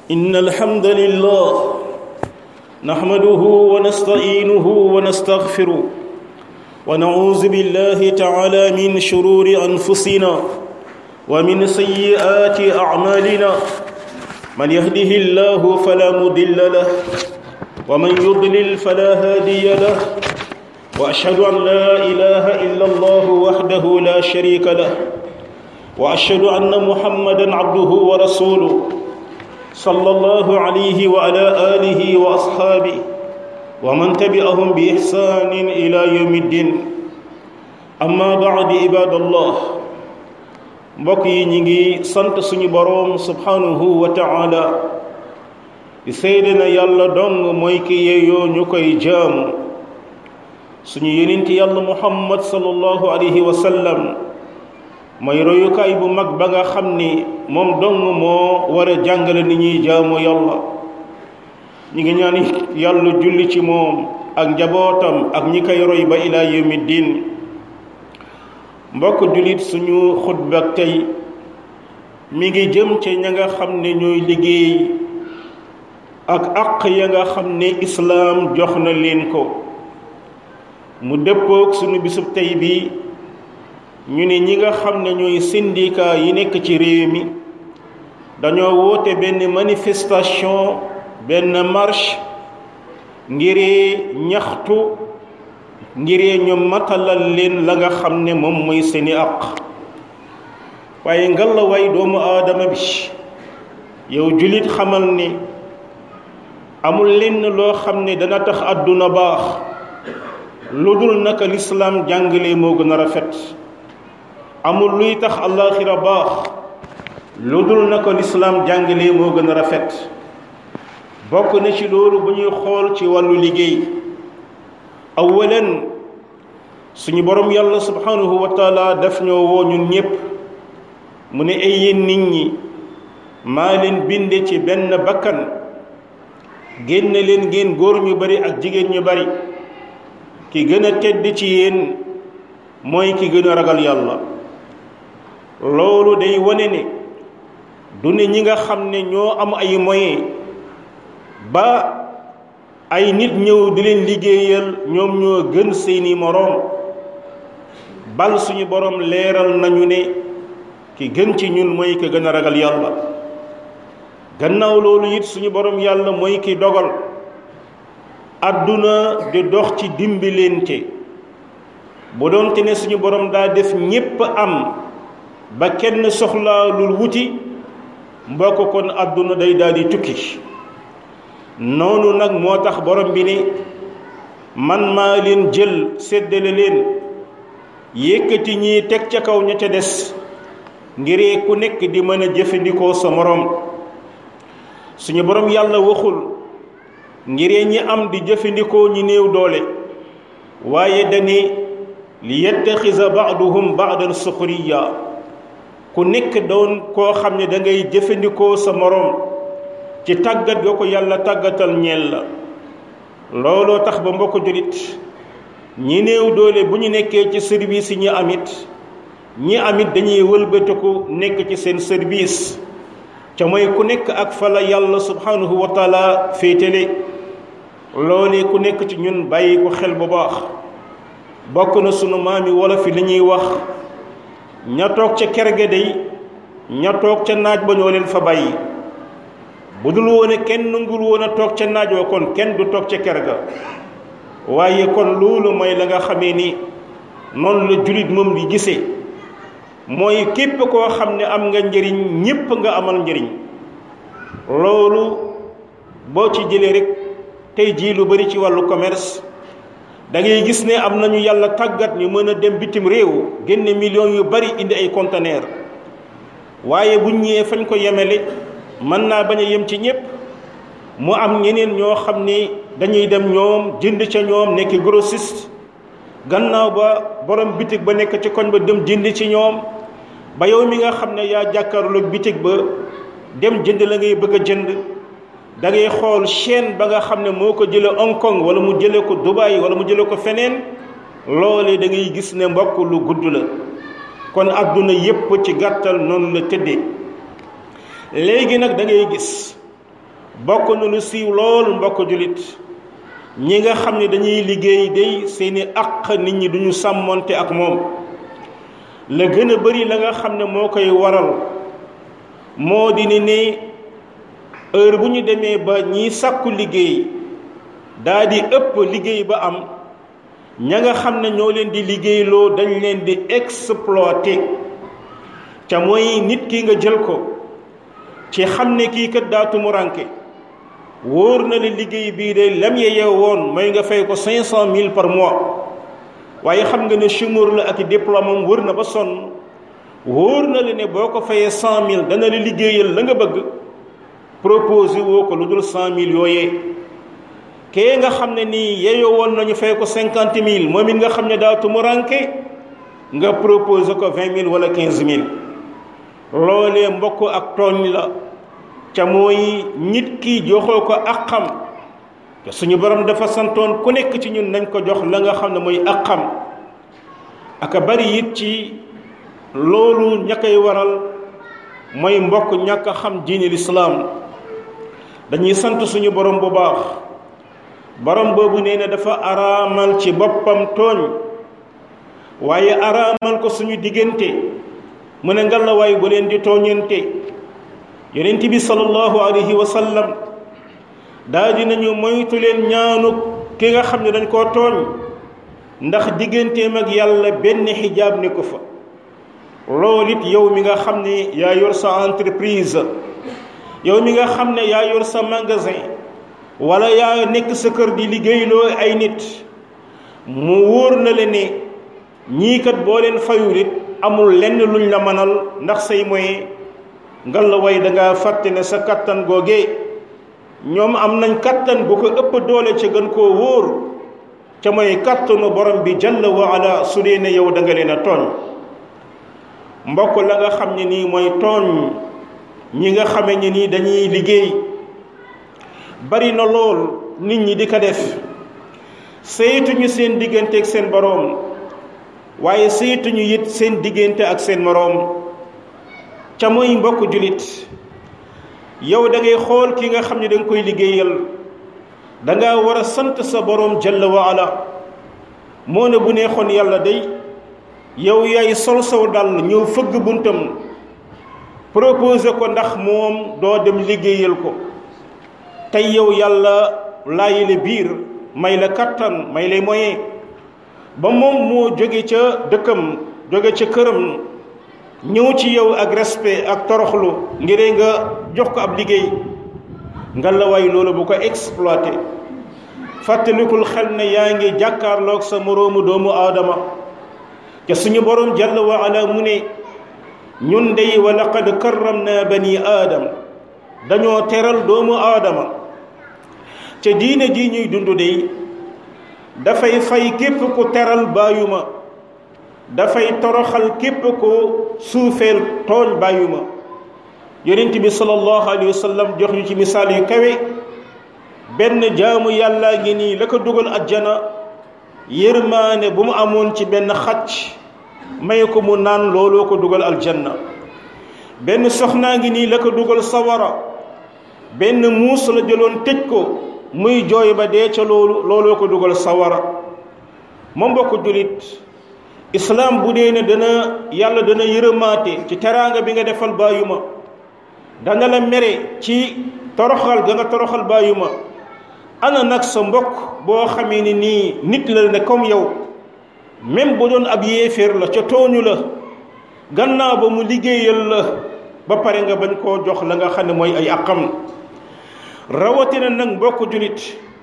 إن الحمد لله نحمده ونستعينه ونستغفره ونعوذ بالله تعالى من شرور أنفسنا ومن سيئات أعمالنا من يهده الله فلا مضل له ومن يضلل فلا هادي له وأشهد أن لا إله إلا الله وحده لا شريك له وأشهد أن محمدا عبده ورسوله صلى الله عليه وعلى آله وأصحابه ومن تبعهم بإحسان إلى يوم الدين أما بعد عباد الله mbokk yi ñi ngi sant suñu boroom subhanahu wa ta'ala di seede na yàlla dong mooy ki yeeyoo ñu koy jaamu suñu yonent yàlla muhammad sallallahu alayhi wa sallam mooy royukaay bu mag ba nga xam ni moom dong moo war a jàngale ni ñuy jaamu yàlla ñi ngi ñaan yàlla julli ci moom ak njabootam ak ñi koy roy ba ilaa yawmi diin mbokk jullit suñu xutba tey mi ngi jëm ci ña nga xam ne ñooy liggéey ak àq ya nga xam ne islaam jox na leen ko mu dëppook suñu bisub tey bi ñu ne ñi nga xam ne ñooy syndicat yi nekk ci réew mi dañoo woote benn manifestation benn marche ngir ñaxtu ngir ñu matalal leen la nga xam ne moom mooy seeni àq waaye ngalawaay doomu aadama bi yow jullit xamal ni amul lenn loo xam ne dana tax àdduna baax lu dul naka lislaam jàngale moo gën a rafet amul luy tax àllaaxira baax lu dul naka lislaam jàngale moo gën a rafet bokk na ci loolu bu ñuy xool ci wàllu liggéey awalan suñu borom yàlla subhanahu wa taala daf ñoo woo ñun ñépp mu ne ay yéen nit ñi maa leen binde ci benn bakkan génne leen ngeen góor ñu bari ak jigéen ñu bari ki gën a tedd ci yéen mooy ki gën a ragal yàlla loolu day wane ne du ne ñi nga xam ne ñoo am ay moyens ba ay nit ñëw di leen liggéeyal ñoom ñoo gën seeni moroom bal suñu borom leeral nañu ne ki gën ci ñun mooy ki gën a ragal yàlla gannaaw loolu it suñu borom yàlla mooy ki dogal àdduna di dox ci dimbalante bu doonte ne suñu borom daa def ñépp am ba kenn soxlaalul wuti mbokk kon àdduna day daal di tukki noonu nag moo tax borom bi ne man maa leen jël séddale leen yëkkati ñii teg ca kaw ña ca des ngir ku nekk di mën a jëfandikoo sa moroom suñu borom yàlla waxul ngir ñi am di jëfandikoo ñi néew doole waaye dani li yettaxisa baaduhum baadan suxriya ku nekk doon koo xam ne da ngay jëfandikoo sa moroom ci tàggat ga ko yàlla tàggatal ñeel la looloo tax ba mbokk jullit ñi néew doole bu ñu nekkee ci service yi ñi amit dañuy wëlbatiku nekk ci seen service ca mooy ku nekk ak fa la yàlla subhanahu wa taala féetale loolee ku nekk ci ñun bàyyi ko xel bu baax bokk na sunu maami wala fi li ñuy wax ña toog ca kër ga day ña toog ca naaj ba ñoo leen fa bàyyi bu dul woon kenn nangul woon a toog ca naaj wa kon kenn du toog ca kër ga waaye kon loolu mooy la nga xamee ni noonu la jullit moom di gisee mooy képp koo xam ne am nga njëriñ ñépp nga amal njëriñ loolu boo ci jëlee rek tey jii lu bari ci wàllu commerce da ngay gis ne am nañu yàlla tàggat ñu mën a dem bitim réew génne millions yu bari indi ay conteneur waaye bu ñëwee fañ ko yemele mën naa bañ a yem ci ñépp mu am ñeneen ñoo xam ni dañuy dem ñoom jënd ca ñoom nekk grossiste gannaaw ba borom bitig ba nekk ci koñ ba dem jënd ci ñoom ba yow mi nga xam ne yaa jàkkaarloog bitig ba dem jënd la ngay bëgg a jënd da ngay xool chaîne ba nga xam ne moo ko jële Hong Kong wala mu jële ko Dubai wala mu jële ko feneen loolee da ngay gis ne mbokk lu gudd la kon adduna yépp ci gàttal noonu la tëddee léegi nag da ngay gis bokk na lu siiw lool mbokk julit ñi nga xam ne dañuy liggéey day seeni àq nit ñi duñu sàmmonte ak moom la gën a bari la nga xam ne moo koy waral moo di ne heure bu ñu demee ba ñiy sàkku liggéey daa di ëpp liggéey ba am ña nga xam ne ñoo leen di liggéeyloo dañ leen di exploiter ca mooy nit ki nga jël ko ci xam ne kii kat daa tumuranke wóor na la liggéey bii de lam yeyee woon mooy nga fay ko 500 000 par mois waaye xam nga ne chômeur la ak diplôme am wër na ba sonn wóor na la ne boo ko fayee 100 000 dana la liggéeyal la nga bëgg proposé woo ko lu dul 100 000 yooyee kee nga xam ne nii yeyoo woon nañu fay ko 50 000 moom it nga xam ne daa tumuranke nga proposé ko 20 000 wala 15 000 loolee mbokk ak tooñ la ca mooy nit ki joxoo ko àqam te suñu borom dafa santoon ku nekk ci ñun nañ ko jox la nga xam ne mooy àqam aka bari it ci loolu ña koy waral mooy mbokk ñàkk a xam diine lislaam dañuy sant suñu borom bu baax borom boobu nee na dafa araamal ci boppam tooñ waaye araamal ko suñu diggante mu ne ngalawaay bu leen di tooñante yonent bi sallallahu alayhi wa sallam daa dinañu moytu leen ñaanu ki nga xam ne dañ koo tooñ ndax digganteem ak yàlla benn xijaab ne ko fa loolu it yow mi nga xam ne yaa yor sa entreprise yow mi nga xam ne yaa yor sa magasin wala yaa nekk sa kër di liggéeyloo ay nit mu wóor na le ne ñii kat boo leen fayul it amul lenn luñ la mënal ndax say moyen ngal la way dangaa fàtte ne sa kattan googee ñoom am nañ kattan bu ko ëpp doole ca gën koo wóor ca mooy kattanu borom bi jalla wa ala su dee ne yow da nga leen a tooñ mbokk la nga xam ne nii mooy tooñ ñi nga xame ne nii dañuy liggéey bari na lool nit ñi di ko def saytuñu seen diggante ak seen boroom waaye saytuñu it seen diggante ak seen moroom ca mooy mbokk julit yow da ngay xool ki nga xam ne da nga koy liggéeyal da nga war a sant sa boroom jalla wa ala moo ne bu neexoon yàlla day yow yaay sol saw dal ñëw fëgg buntam proposé ko ndax moom doo dem liggéeyal ko tey yow yàlla laayile biir may la kattan may lay moyen ba moom moo jóge ca dëkkam jóge ca këram ñëw ci yow ak respect ak toroxlu ngir nga jox ko ab liggéey nga la way loolu bu ko exploité fàttalikul xel ne yaa ngi jàkkaarloog sa moroomu doomu aadama te suñu borom jalla wa ala mu ne ñun dey wa laqad karramna bani aadam dañoo teral doomu aadama ca diine ji ñuy dund dey dafay fay képp ku teral bàyyuma dafay toroxal képp ko suufeel tooñ bàyyuma yonent bi sallallahu alayhi wa sallam jox ñu ci misaal yu kawe benn jaamu yàlla ngi nii la ko dugal ajjana yërmaane bu mu amoon ci benn xacc may ko mu naan looloo ko dugal aljanna benn soxnaa ngi nii la ko dugal sawara benn muus la jëloon tëj ko muy jooy ba dee ca looloo ko dugal sawara ma mbokk julit islaam bu dee ne yàlla dana yërëmaate ci teraanga bi nga defal bàyyuma dana la mere ci toroxal ga nga toroxal bàyyuma ana nag sa mbokk boo xamee ni nii nit la ne comme yow même bu doon ab yéeféer la ca tooñu la gannaaw ba mu liggéeyal la ba pare nga bañ koo jox la nga xam ne mooy ay àqam rawatina nag mbokk julit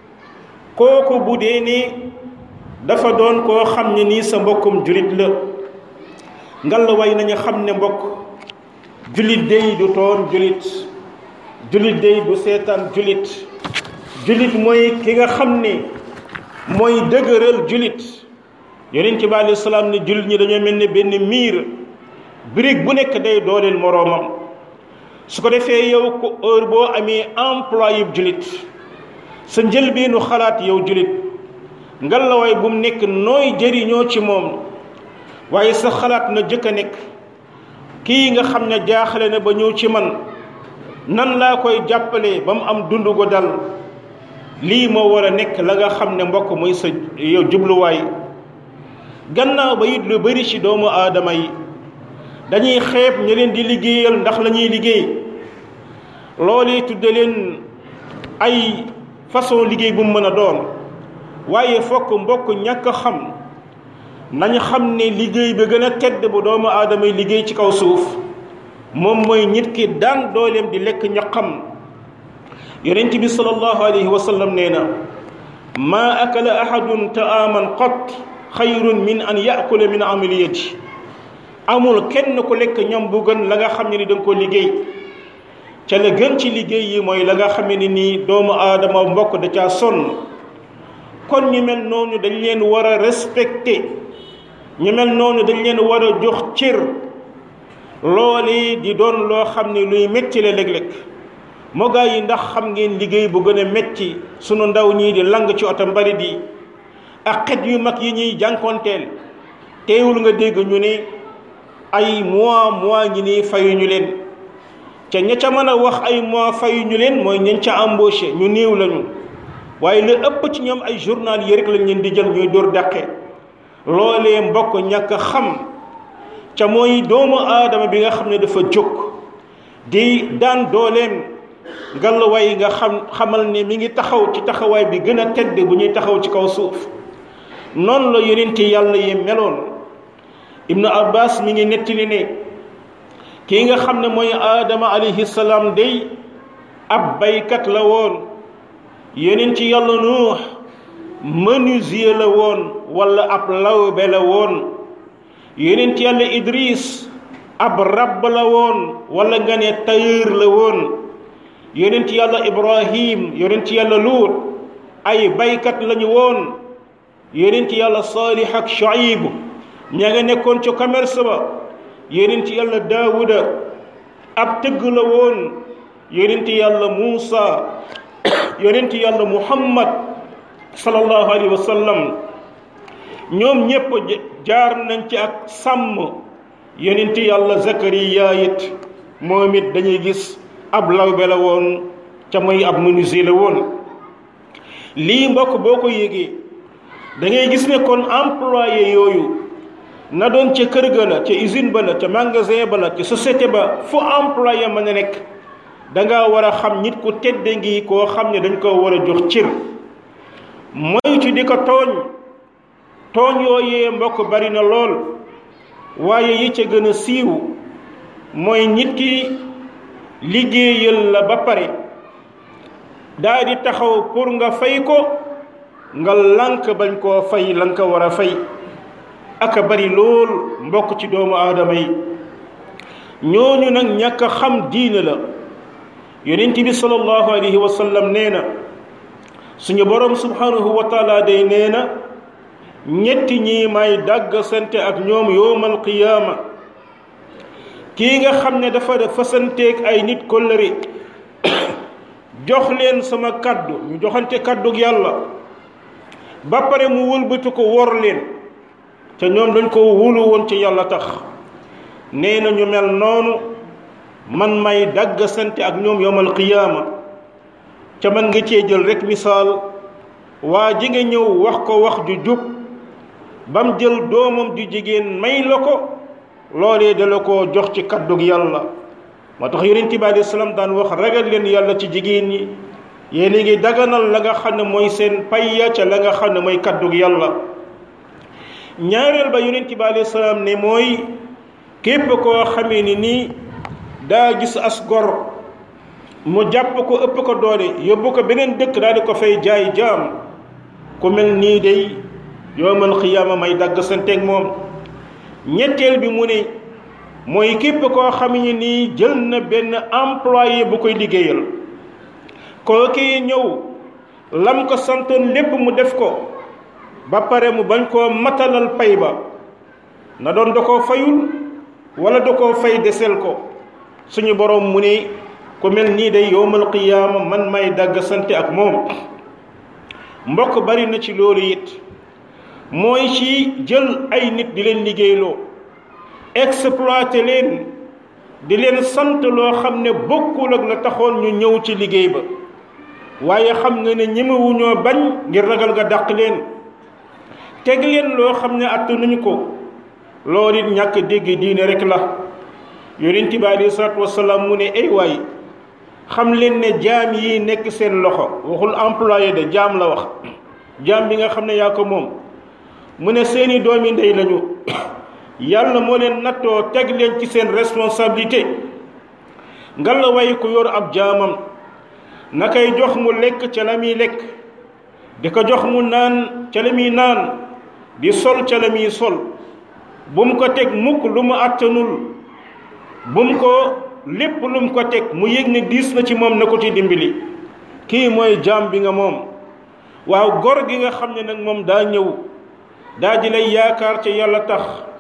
kooku bu dee ne dafa doon koo xam ne nii sa mbokkum julit la ngal la way nañu xam ne mbokk julit day du toon julit day du seetaan julit mooy ki nga xam ne mooy dëgëral julit yonent bi alayhi salaam ne julit ñi dañoo mel ne benn miir brique bu nekk day dooleel moroomam su ko defee yow ko heure boo amee employé julit sa njëlbeenu xalaat yow julit ngalawaay bu mu nekk nooy jëriñoo ci moom waaye sa xalaat na jëkk a nekk kii nga xam ne jaaxle na ba ñëw ci man nan laa koy jàppale ba mu am dund gu dal. lii moo war a nekk la nga xam ne mbokk mooy sa yow jubluwaay. gannaaw ba it lu bari ci doomu aadama yi dañuy xeeb ñu leen di liggéeyal ndax la ñuy liggéey loolu tudde leen ay façon liggéey bu mu mën a doon, waaye fokk mbokk ñàkk xam nañ xam ne liggéey bi gën a tedd bu doomu aadama yi liggéey ci kaw suuf moom mooy nit ki daan dooleem di lekk ñaqam. yonent bi sallallahu alayhi wa sallam nee na maa akala ahadun ta'aman qat xayrun min an yaakula min amaliyati. amul kenn ku lekk ñam bu gën la nga xam ne ni da nga ko liggéey ca la gën ci liggéey yi mooy la nga xam ne nii doomu aadama mbokk da caa sonn. kon ñu mel noonu dañ leen war a respecté, ñu mel noonu dañ leen war a jox cër. loolu di doon loo xam ne luy metti la léeg-léeg. moo gaa yi ndax xam ngeen liggéey bu gën a metti sunu ndaw ñii di lang ci oto mbalit yi ak xet yu mag yi ñuy jànkoonteel teewul nga dégg ñu ne ay mois ñi nii fayuñu leen. ca ña ca mën a wax ay mois fayuñu leen mooy ñañ ca embauché ñu néew lañu, waaye lu ëpp ci ñoom ay journal yi rek lañ leen di jël ñuy dóor dàqe. loolee mbokk ñàkk xam ca mooy doomu aadama bi nga xam ne dafa jóg di daan dooleem ngallaawaay nga xamal ne mi ngi taxaw ci taxawaay bi gën a tedd bu ñuy taxaw ci kaw suuf. noonu la yonent yàlla yi meloon. Ibnu Abbas mi ngi nettali ne kii nga xam ne mooy Aadama alayhi salaam day ab baykat la woon. yonent yàlla Nuux menuisier la woon wala ab lawbe la woon. yonent yàlla Idris ab rabb la woon wala nga ne tailleur la woon. yonent yàlla Ibrahim yonent yàlla Luut ay baykat lañu woon. yonent yàlla Saalih ak Shuayb ña nga nekkoon ci commerce ba. yonent yàlla Daawuda ab tëgg la woon. yonent yàlla Muusa yonent yàlla Muhammad sallallahu alayhi wa sallam ñoom ñépp jaar nañ ci ak sàmm. yonent yàlla Zakariya it moom it dañuy gis ab lawbe la woon ca mooy ab menuisier la woon. lii mbokk boo ko yégee da ngay gis ne kon employé yooyu na doon ca kër ga la ca usine ba la ca magasin ba la ca société ba fu employé mën a nekk da ngaa war a xam nit ku tedd ngi koo xam ne dañ ko war a jox cër. moytu di ko tooñ yooyee mbokk bari na lool, waaye yi ca gën a siiw mooy nit ki liggéeyal la ba pare daa di taxaw pour nga fay ko nga lànk bañ koo fay la nga ko war a fay. aka bari lool mbokk ci doomu aadama yi ñooñu nag ñàkk a xam diine la. yonent bi sallallahu alayhi wa sallam nee na suñu borom subhanahu wa taala day nee na ñetti ñii may dàgg sante ak ñoom yowmal qiyaama. kii nga xam ne dafa fasanteeg ay nit kóllëre jox leen sama kaddu ñu joxante kaddug yàlla ba pare mu wëlbati ko wor leen te ñoom dañ ko wóolu woon ci yàlla tax. nee na ñu mel noonu man may dagg sante ak ñoom yowmal qiyaama. ca man nga cee jël rek misaal waa ji nga ñëw wax ko wax ju jub bam jël doomam ju jigéen may la ko loolee da la ko jox ci kaddug yàlla. moo tax yonent bi alayhi salaam daan wax ragal leen yàlla ci jigéen ñi yéen a ngi daganal la nga xam ne mooy seen payya ca la nga xam ne mooy kaddug yàlla. ñaareel ba yonent bi alayhi salaam ne mooy képp koo xamee ni nii daa gis as gor mu jàpp ko ëpp ko doole yóbbu ko beneen dëkk daal di ko fay jaay jaam ku mel nii day yowmal xiyaama may dagg santeeg moom. ñetteel bi mu ne mooy képp koo xam ne nii jël na benn employé bu koy liggéeyal kooki ñëw lam ko santoon lépp mu def ko ba pare mu bañ koo matalal pay ba na doon da koo fayul wala da koo fay desel ko. suñu borom mu ne ku mel nii day yowmal qiyaama man may dagg sante ak moom. mbokk bari na ci loolu it mooy ci jël ay nit di leen liggéeyloo exploité leen di leen sant loo xam ne bokkul ak la taxoon ñu ñëw ci liggéey ba waaye xam nga ne ñemewuñoo bañ ngir ragal nga dàq leen teg leen loo xam ne attanuñu ko loolu it ñàkk dégg diine rek la yonent bi alayhi salaatu wasalaam mu ne ay waay xam leen ne jaam yi nekk seen loxo waxul employé de jaam la wax jaam bi nga xam ne yaa ko moom mu ne seeni doomi ndey lañu yàlla moo leen nattoo teg leen ci seen responsabilité nga la way ku yor ab jaamam na koy jox mu lekk ca la muy lekk di ko jox mu naan ca la muy naan di sol ca la muy sol bu mu ko teg mukk lu mu àttanul bu mu ko lépp lu mu ko teg mu yëg ne diis na ci moom na ko ci dimbali kii mooy jaam bi nga moom waaw gor gi nga xam ne nag moom daa ñëw daa di lay yaakaar ca yàlla tax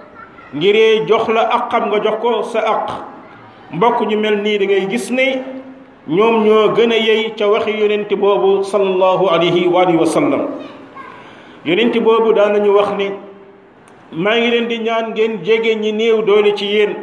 ngiree jox la aqam nga jox ko sa aq mbokk ñu mel nii da ngay gis ne ñoom ñoo gën a yey ca waxi yonent boobu sallallahu alayhi wa sallam yonent boobu daan nañu wax ne maa ngi leen di ñaan ngeen jege ñi néew doole ci yéen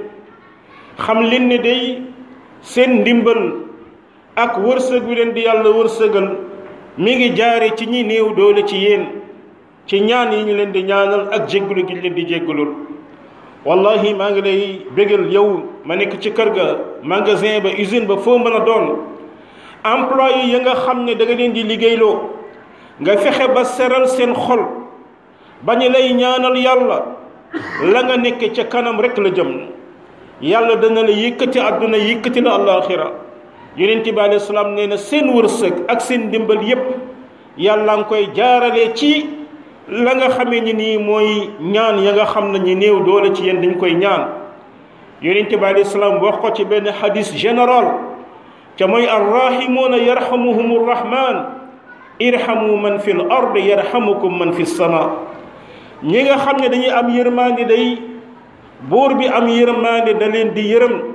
xam leen ne day seen ndimbal ak wërsëg wi leen di yàlla wërsëgal mi ngi jaare ci ñi néew doole ci yéen ci ñaan yi ñu leen di ñaanal ak jéggalu gi ñu leen di jéggalul wallahi maa ngi lay bégal yow ma nekk ci kër ga magasin ba usine ba foo mën a doon employé yi nga xam ne da nga leen di liggéeyloo nga fexe ba seral seen xol bañu lay ñaanal yàlla la nga nekk ca kanam rek la jëm yàlla dana la yëkkati àdduna yëkkati la àllaaxira yonent bi alayhi salaam nee na seen wërsëg ak seen ndimbal yépp yàlla nga koy jaarale ci la nga xamee ni nii mooy ñaan ya nga xam ne ñu néew doole ci yéen dañ koy ñaan yonent bi alayhi salaam wax ko ci benn hadis général ca mooy arrahimuuna yarhamuhum rrahman irhamu man fi l ard yarhamukum man fi sama ñi nga xam ne dañuy am yërmande day buur bi am yërmande da leen di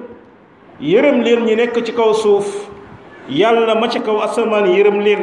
yërëm leen ñi nekk ci kaw suuf yàlla ma ci kaw asamaan yërëm leen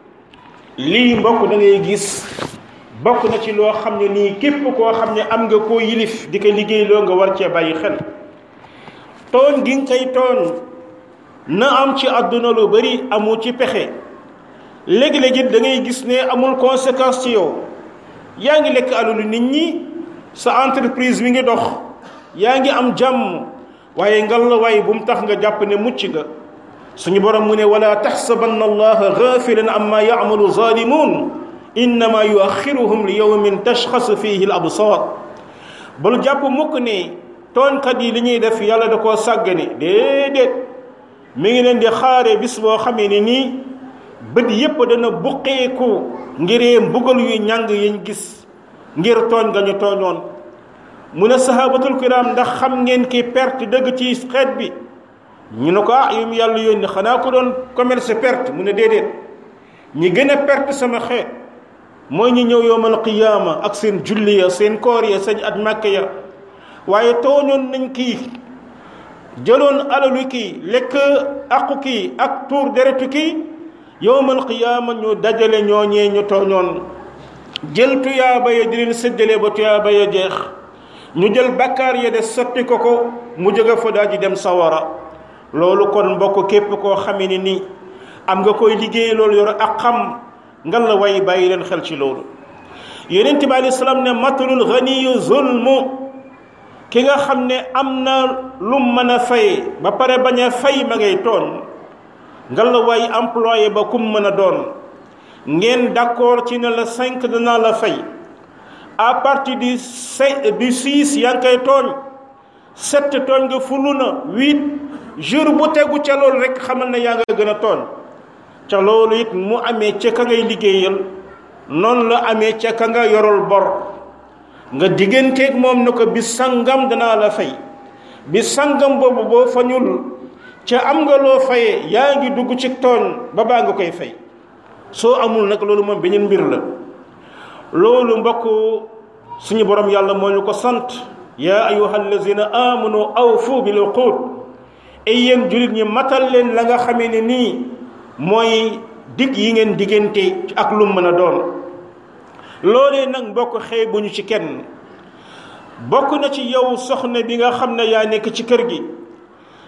lii mbokk da ngay gis bokk na ci loo xam ne nii képp koo xam ne am nga koo yilif di ko liggéey loo nga war cee bàyyi xel tooñ gi nga koy tooñ na am ci àdduna lu bari amu ci pexe léegi-léegi da ngay gis ne amul conséquence ci yow yaa ngi lekk alalu nit ñi sa entreprise mi ngi dox yaa ngi am jàmm waaye ngallaawaay bu mu tax nga jàpp ne mucc nga suñu borom mu ne wala taxsabanna allaha gaafilan amma ya'malu zalimun innama yuaxiruhum li yawmin tashxasu fihi al absar bul jàpp mukk ne tooñkat yi li ñuy def yàlla da koo sàggane déedéet mi ngi leen di xaare bis boo xamee ne nii bët yépp dana buqeeku ngiree mbugal yu ñàng yiñ gis ngir tooñ nga ñu tooñoon mu ne sahabatul kiram ndax xam ngeen ki perte dëgg ci xeet bi ñu ne ko yu mu yàlla yónni xanaa ko doon commerce perte mu ne déedéet ñi gën a perte sama xeet mooy ñu ñëw yowmal qiyaama ak seen julli ya seen koor ya seen at màkk ya waaye tooñoon nañ kii jëloon alalu kii lekk aqu kii ak tuur deretu kii yowmal qiyaama ñu dajale ñooñee ñu tooñoon jël tuyaaba ya di leen séddale ba tuyaaba ya jeex ñu jël bakkaar ya de sotti ko mu jóge fa daal di dem sawara loolu kon mbokk képp koo xamee ni nii am nga koy liggéey loolu yor ak xam nga la way bàyyi leen xel ci loolu yonent bi alayhi salaam ne matalul ganiyu zulmu ki nga xam ne am na lu mën a fay ba pare bañ a fay ma ngay tooñ nga la way employé ba kum mën a doon ngeen d'accord ci ne la 5 danaa la fay à partir du 6 yaa ngi koy tooñ 7 tooñ nga fulu na 8 jour bu tegu ca loolu rek xamal ne yaa nga gën a tooñ ca loolu it mu amee ca ka ngay liggéeyal noonu la amee ca ka nga yorol bor nga digganteeg moom ne ko bis sangam danaa la fay bis sangam boobu boo fañul ca am nga loo fayee yaa ngi dugg ci tooñ ba baa nga koy fay soo amul nag loolu moom beneen mbir la loolu mbokk suñu borom yàlla moo ñu ko sant yaa ayyuha allazina amanu awfu bil uqud ay yéen jullit ñi matal leen la nga xamee ne nii mooy dig yi ngeen diggante ak lu mën a doon loolee nag mbokk xëy bu ñu ci kenn bokk na ci yow soxna bi nga xam ne yaa nekk ci kër gi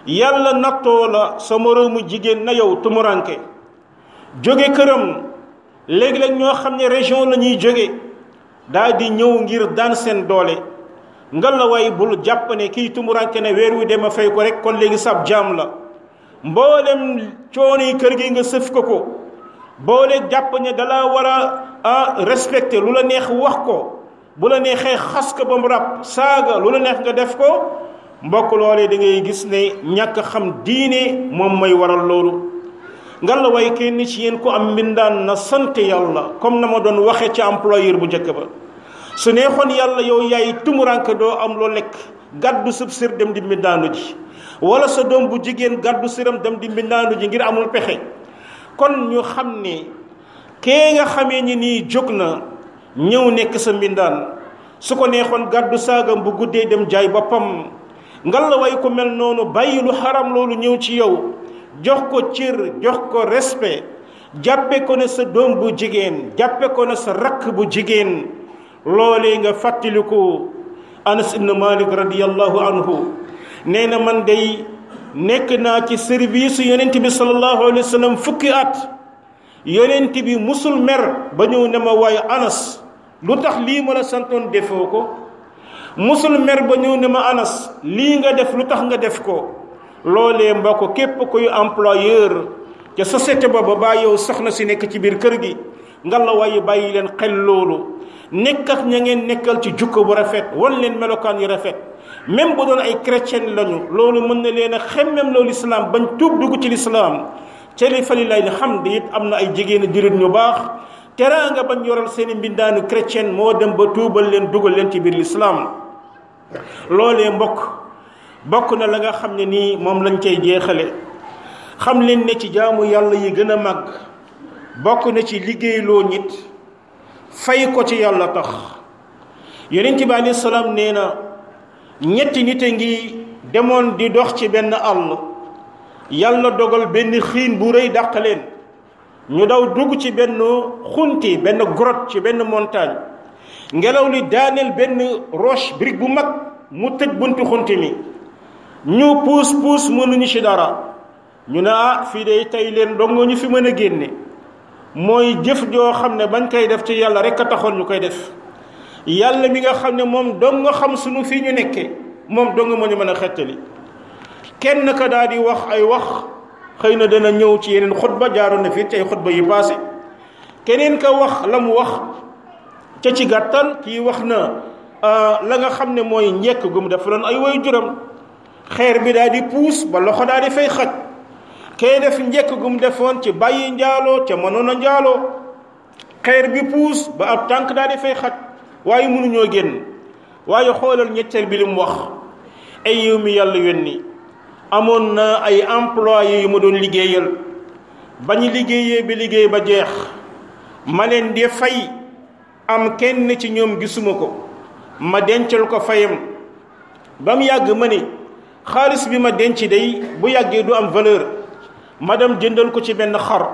yàlla nattoo la sa moroomu jigéen na yow tumuranke jóge këram léegi-léeg ñoo xam ne région la ñuy jóge daal di ñëw ngir daan seen doole nga la way bul jàpp ne kii tumuranke ne weer wi dema fay ko rek kon léegi sab jaam la mboolem coono yi kër gi nga sëf ko boole jàpp ne dala war a respecté lu la neex wax ko bu la neexee xas ko ba mu ràpp saaga lu la neex nga def ko mbokk loolee da ngay gis ne ñàkk xam diine moom mooy waral loolu ngal la way kenn ci yéen ko am mbindaan na sant yàlla comme na ma doon waxe ci employeur bu njëkk ba su neexoon yàlla yow yaay tumuranke doo am loo lekk gàddu sëb sër dem di mbindaanu ji wala sa doom bu jigéen gàddu sëram dem di mbindaanu ji ngir amul pexe kon ñu xam ne kee nga xamee ni nii jóg na ñëw nekk sa mbindaan su ko neexoon gàddu saagam bu guddee dem jaay boppam ngal la way ko mel noonu bàyyi lu xaram loolu ñëw ci yow jox ko cër jox ko respect jàppe ko ne sa doom bu jigéen jàppe ko ne sa rakk bu jigéen loolee nga fàttaliku Anas ibn Malik radiyallahu anhu nee na man day nekk naa ci service yonent bi sallallahu alayhi wa sallam fukki at yonent bi musul mer ba ñëw ne ma waaye Anas lu tax lii ma la santoon defoo ko musul mer ba ñëw ne ma Anas lii nga def lu tax nga def ko loolee mbokk képp kuy employeur ca société booba ba yow soxna si nekk ci biir kër gi nga la waaye bàyyi leen xel loolu nekk ak ña ngeen nekkal ci jukko bu rafet wan leen melokaan yu rafet même bu doon ay chrétien lañu loolu mën na leen a xemmem loolu lislaam bañ tuub dugg ci lislaam ca li fa lillahi alhamd it am na ay jigéen jullit ñu baax teraanga bañ yoral seeni mbindaanu chrétien moo dem ba tuubal leen dugal leen ci biir lislaam loolee bokk na la nga xam ne nii moom lañ cay jeexale xam leen ne ci jaamu yàlla yi gën a màgg bokk na ci liggéeyloo nit fay ko ci yàlla tax yonent bi alayhi salaam nee na ñetti nit a ngi demoon di dox ci benn àll yàlla dogal benn xiin bu rëy dàq leen ñu daw dugg ci benn xunti benn grotte ci benn montagne ngelaw li daaneel benn roche brique bu mag mu tëj buntu xunti mi ñu puus mënuñu ci dara ñu ne fii de tey leen dongo ñu fi mën a génne mooy jëf joo xam ne bañ koy def ci yàlla rek a taxoon ñu koy def yàlla mi nga xam ne moom dong nga xam sunu fii ñu nekkee moom dong moo ñu mën a xettali kenn ka daal di wax ay wax xëy na dana ñëw ci yeneen xutba jaaroon na fii ci ay xutba yi passé keneen ka wax la mu wax ca ci gàttal kii wax na la nga xam ne mooy njekk gu mu defaloon ay way juram xeer bi daal di puus ba loxo daal di fay xaj kay def njekk gu mu defoon ci bàyyi njaaloo ca mënoon a njaaloo xeer bi puus ba ab tànk daal di fay xaj waaye mënuñoo génn waaye xoolal ñetteel bi li mu wax ay yow mi yàlla yónni amoon na ay employés yu ma doon liggéeyal ba ñu liggéeyee bi liggéey ba jeex ma leen di fay am kenn ci ñoom gisuma ko ma dencal ko fayam ba mu yàgg ma ni xaalis bi ma denc day bu yàggee du am valeur ma dem jëndal ko ci benn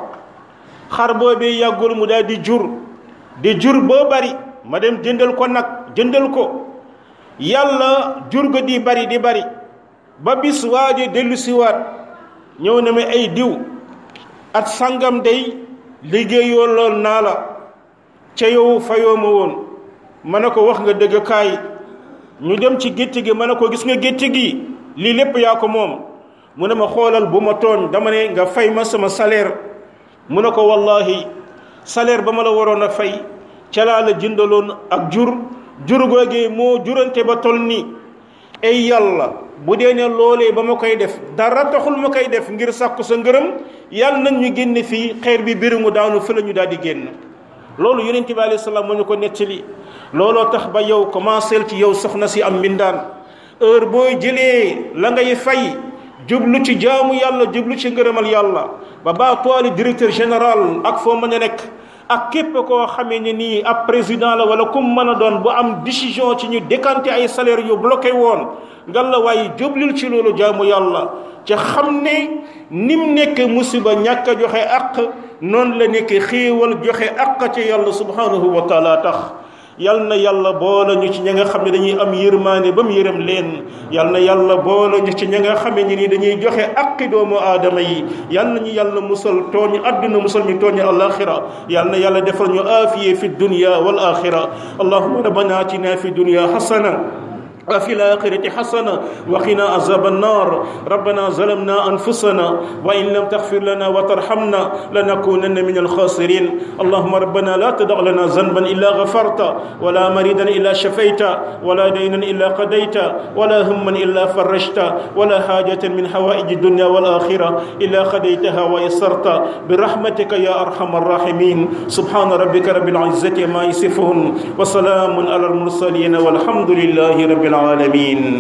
xar boobee yàggul mu daal di jur boo bari ma dem jëndal ko nag jëndal ko yàlla jur ga di bari ba bis waaje dellu siwaat ñëw na ma ay diw at sangam day liggéeyoo lool naa la ca yow fayoo ma woon ma ne ko wax nga dëgg kaay ñu dem ci gétt gi ma ne ko gis nga gétt gi lii lépp yaa ko moom mu ne ma xoolal bu ma tooñ dama ne nga fay ma sama salaire mu ne ko wallahi salaire ba ma la waroon a fay ca laa la jëndaloon ak jur googee moo jurante ba tol nii ay yàlla bu dee ne loolee ba ma koy def dara taxul ma koy def ngir sàkku sa ngërëm yàlla nañ ñu génne fii xeer bi birimu daanu fa la ñu daal di génn loolu yonent bi alayhi salaam moo ñu ko nettali looloo tax ba yow commencé ci yow soxna si am mbindaan heure booy jëlee la ngay fay jublu ci jaamu yàlla jublu ci ngërëmal yàlla ba tooli directeur général ak foo mën a nekk ak képp koo xamee ne nii ab président la wala kum mën a doon bu am décision ci ñu décanté ay salaire yu bloqué woon ngal la waaye jublul ci loolu jaamu yàlla ca xam ne nim nekk musiba ñàkk a joxe àq noonu la nekk xéewal joxe àq ci yàlla subhanahu wa taala tax yal na yàlla boole ñu ci ña nga xam ne dañuy am yërmaane ba mu yërëm leen yal na yàlla boole ñu ci ña nga xam ne ni dañuy joxe aqi doomu aadama yi yal nañu yàlla musal tooñ àdduna musal ñu tooñ alaxira yal na yàlla defal ñu aafiye fi dunya wal axira allahumma rabbana atina fi dunya hasana وفي الآخرة حسنة وقنا عذاب النار ربنا ظلمنا أنفسنا وإن لم تغفر لنا وترحمنا لنكونن من الخاسرين اللهم ربنا لا تدع لنا ذنبا إلا غفرت ولا مريدا إلا شفيت ولا دينا إلا قضيت ولا هما إلا فرجت ولا حاجة من حوائج الدنيا والآخرة إلا قضيتها ويسرت برحمتك يا أرحم الراحمين سبحان ربك رب العزة ما يصفون وسلام على المرسلين والحمد لله رب العالمين